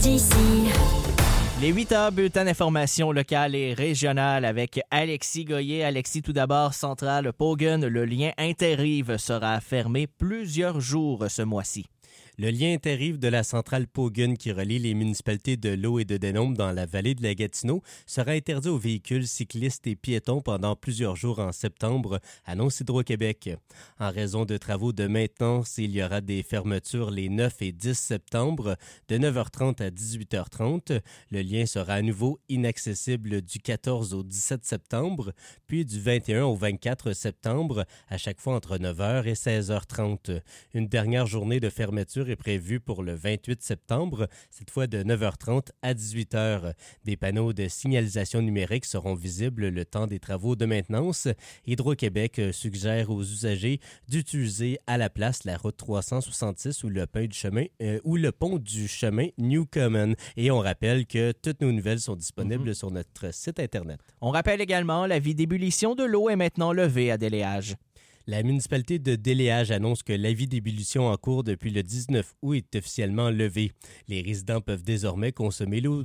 d'ici. Les 8h, bulletin d'information locale et régionale avec Alexis Goyer. Alexis, tout d'abord, Centrale Paugun, le lien interrive sera fermé plusieurs jours ce mois-ci. Le lien interrive de la centrale Paugun qui relie les municipalités de L'Eau et de Denôme dans la vallée de la Gatineau sera interdit aux véhicules cyclistes et piétons pendant plusieurs jours en septembre, annonce Hydro-Québec. En raison de travaux de maintenance, il y aura des fermetures les 9 et 10 septembre de 9h30 à 18h30. Le lien sera à nouveau inaccessible du 14 au 17 septembre, puis du 21 au 24 septembre, à chaque fois entre 9h et 16h30. Une dernière journée de fermeture est prévue pour le 28 septembre, cette fois de 9h30 à 18h. Des panneaux de signalisation numérique seront visibles le temps des travaux de maintenance. Hydro-Québec suggère aux usagers d'utiliser à la place la route 366 ou le pont du chemin Newcomen. Et on rappelle que toutes nos nouvelles sont disponibles sur notre site Internet. On rappelle également l'avis d'ébullition de l'eau est maintenant levé à Déléage. La municipalité de Déléage annonce que l'avis d'ébullition en cours depuis le 19 août est officiellement levé. Les résidents peuvent désormais consommer l'eau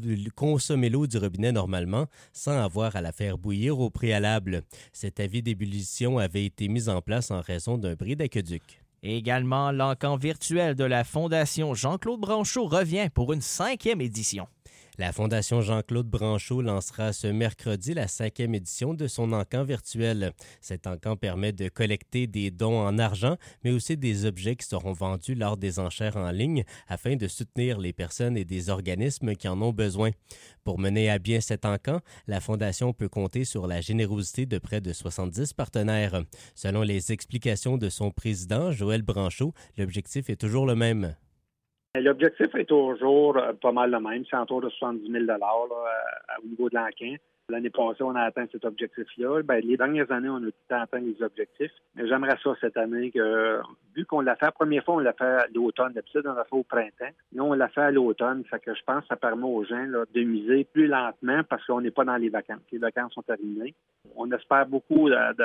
du robinet normalement, sans avoir à la faire bouillir au préalable. Cet avis d'ébullition avait été mis en place en raison d'un bris d'aqueduc. Et également, l'encan virtuel de la Fondation Jean-Claude Branchaud revient pour une 5e édition. La Fondation Jean-Claude Branchaud lancera ce mercredi la 5e édition de son encan virtuel. Cet encan permet de collecter des dons en argent, mais aussi des objets qui seront vendus lors des enchères en ligne afin de soutenir les personnes et des organismes qui en ont besoin. Pour mener à bien cet encan, la Fondation peut compter sur la générosité de près de 70 partenaires. Selon les explications de son président, Joël Branchaud, l'objectif est toujours le même. L'objectif est toujours pas mal le même, c'est autour de 70 000 au niveau de l'encan. L'année passée, on a atteint cet objectif-là. Les dernières années, on a tout le temps atteint les objectifs. Mais j'aimerais ça cette année que, vu qu'on l'a fait la première fois, on l'a fait à l'automne. D'habitude, on l'a fait au printemps. Nous, on l'a fait à l'automne. Fait que je pense que ça permet aux gens de miser plus lentement parce qu'on n'est pas dans les vacances. Les vacances sont terminées. On espère beaucoup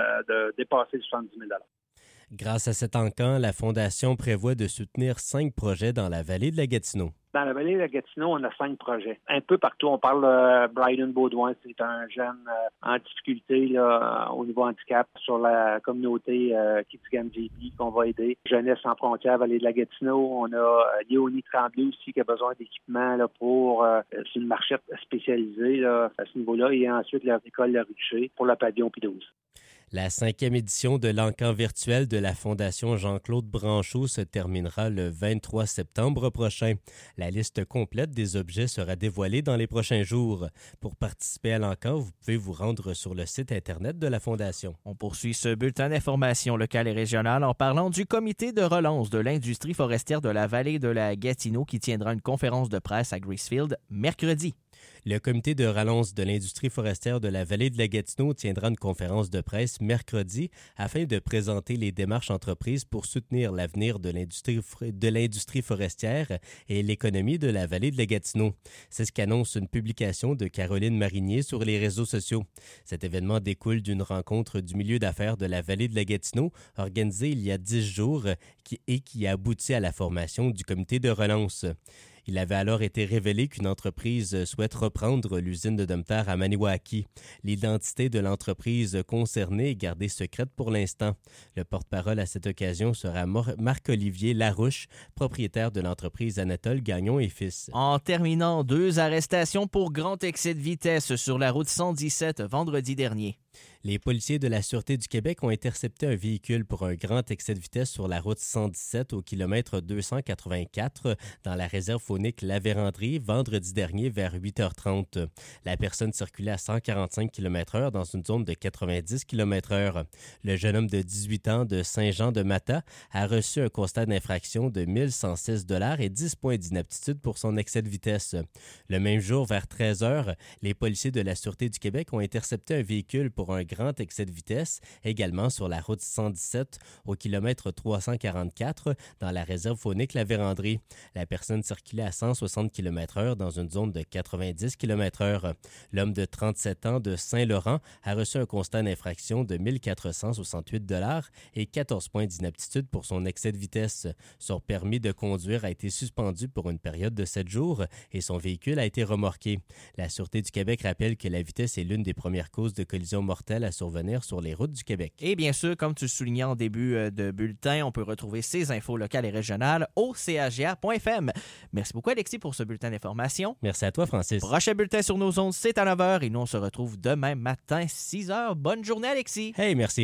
de dépasser les 70 000 Grâce à cet encan, la Fondation prévoit de soutenir 5 projets dans la vallée de la Gatineau. Dans la vallée de la Gatineau, on a 5 projets. Un peu partout, on parle de Bryden Baudouin, c'est un jeune en difficulté là, au niveau handicap sur la communauté Kitigan-JP qu'on va aider. Jeunesse sans frontières, vallée de la Gatineau. On a Léonie Tremblay aussi qui a besoin d'équipement là, pour c'est une marchette spécialisée là, à ce niveau-là. Et ensuite, l'école La Rucher pour le pavillon P12. La 5e édition de l'encan virtuel de la Fondation Jean-Claude Branchaud se terminera le 23 septembre prochain. La liste complète des objets sera dévoilée dans les prochains jours. Pour participer à l'encan, vous pouvez vous rendre sur le site Internet de la Fondation. On poursuit ce bulletin d'information locale et régionale en parlant du comité de relance de l'industrie forestière de la vallée de la Gatineau qui tiendra une conférence de presse à Gracefield mercredi. Le comité de relance de l'industrie forestière de la vallée de la Gatineau tiendra une conférence de presse mercredi afin de présenter les démarches entreprises pour soutenir l'avenir de l'industrie forestière et l'économie de la vallée de la Gatineau. C'est ce qu'annonce une publication de Caroline Marinier sur les réseaux sociaux. Cet événement découle d'une rencontre du milieu d'affaires de la vallée de la Gatineau organisée il y a 10 jours qui a abouti à la formation du comité de relance. Il avait alors été révélé qu'une entreprise souhaite reprendre l'usine de Domtar à Maniwaki. L'identité de l'entreprise concernée est gardée secrète pour l'instant. Le porte-parole à cette occasion sera Marc-Olivier Larouche, propriétaire de l'entreprise Anatole Gagnon et Fils. En terminant, 2 arrestations pour grand excès de vitesse sur la route 117 vendredi dernier. Les policiers de la Sûreté du Québec ont intercepté un véhicule pour un grand excès de vitesse sur la route 117 au kilomètre 284 dans la réserve faunique La Vérandrie vendredi dernier vers 8h30. La personne circulait à 145 km/h dans une zone de 90 km/h. Le jeune homme de 18 ans de Saint-Jean-de-Mata a reçu un constat d'infraction de 1 106 $ et 10 points d'inaptitude pour son excès de vitesse. Le même jour, vers 13h, les policiers de la Sûreté du Québec ont intercepté un véhicule pour pour un grand excès de vitesse, également sur la route 117 au kilomètre 344 dans la réserve faunique La Vérandrie. La personne circulait à 160 km/h dans une zone de 90 km/h. L'homme de 37 ans de Saint-Laurent a reçu un constat d'infraction de 1 468 $ et 14 points d'inaptitude pour son excès de vitesse. Son permis de conduire a été suspendu pour une période de 7 jours et son véhicule a été remorqué. La Sûreté du Québec rappelle que la vitesse est l'une des premières causes de collisions mortelles à survenir sur les routes du Québec. Et bien sûr, comme tu le soulignais en début de bulletin, on peut retrouver ces infos locales et régionales au CHGA.fm. Merci beaucoup, Alexis, pour ce bulletin d'information. Merci à toi, Francis. Prochain bulletin sur nos ondes, c'est à 9h et nous, on se retrouve demain matin, 6h. Bonne journée, Alexis. Hey, merci.